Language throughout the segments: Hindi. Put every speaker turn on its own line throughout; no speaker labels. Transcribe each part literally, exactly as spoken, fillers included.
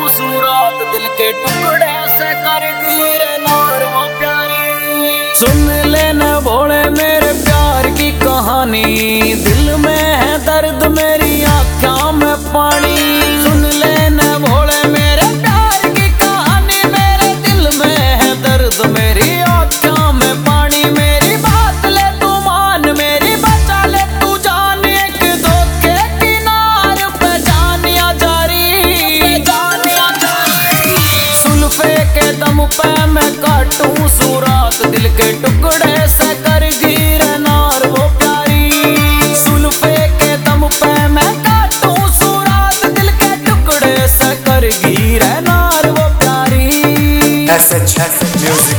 सूरत दिल के टुकड़े से कर गिरे नार वो प्यारी। सुन लेना भोले मेरे प्यार की कहानी, दिल में है दर्द मेरी आँखों में पानी। सुन लेना भोले मेरे प्यार की कहानी, मेरे दिल में है दर्द मेरी आँखों में पानी। मेरी बात ले तू मान, मेरी बचा ले तू जान, एक धोखे किनार पे जानिया जारी। सुल्फे के दम पे मैं काटूं सूरत दिल के टुकड़े से कर गिरे नार वो प्यारी। सुल्फे के दम पे मैं काटूं सूरत दिल के टुकड़े से कर गिरे नार वो प्यारी।
ऐसे म्यूजिक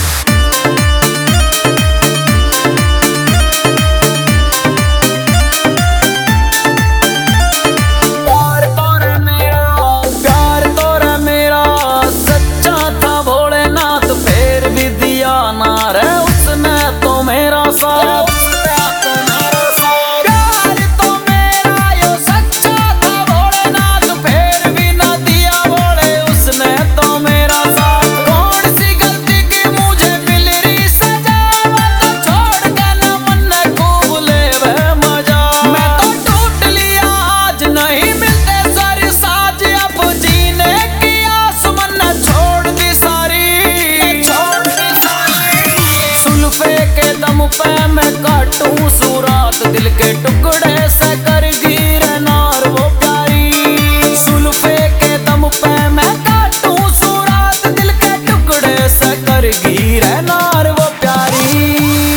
पे मैं काटूं सूरत दिल के टुकड़े से कर गिरे नार वो प्यारी। सुल्फे के दम पे मैं काटूं सूरत दिल के टुकड़े से कर गिरे नार वो प्यारी।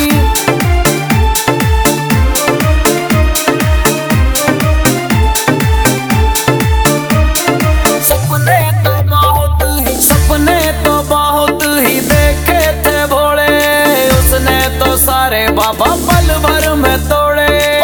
सपने तो बहुत ही सपने तो बहुत ही देखे थे भोले, उसने तो सारे बाबा पल भर में तोड़े।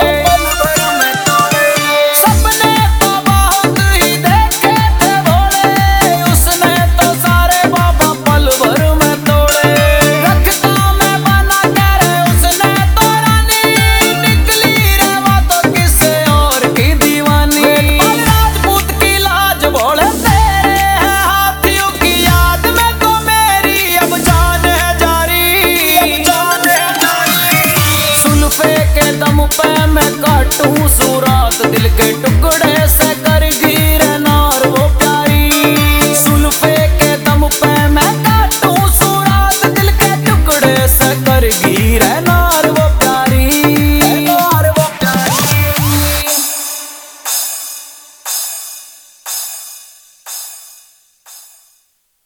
सपने तो बहुत ही देखे थे भोले, उसने तो सारे बाबा पल भर में तोड़े। रखता मैं बना कर उसने तो रानी, निकली रे वो तो किसी और की दीवानी। राजपूत की लाज भोले तेरे है हाथियों की याद में तो मेरी अब जान है जारी। सुल्फे के दम पे मैं काटूं सूरत दिल के टुकड़े से कर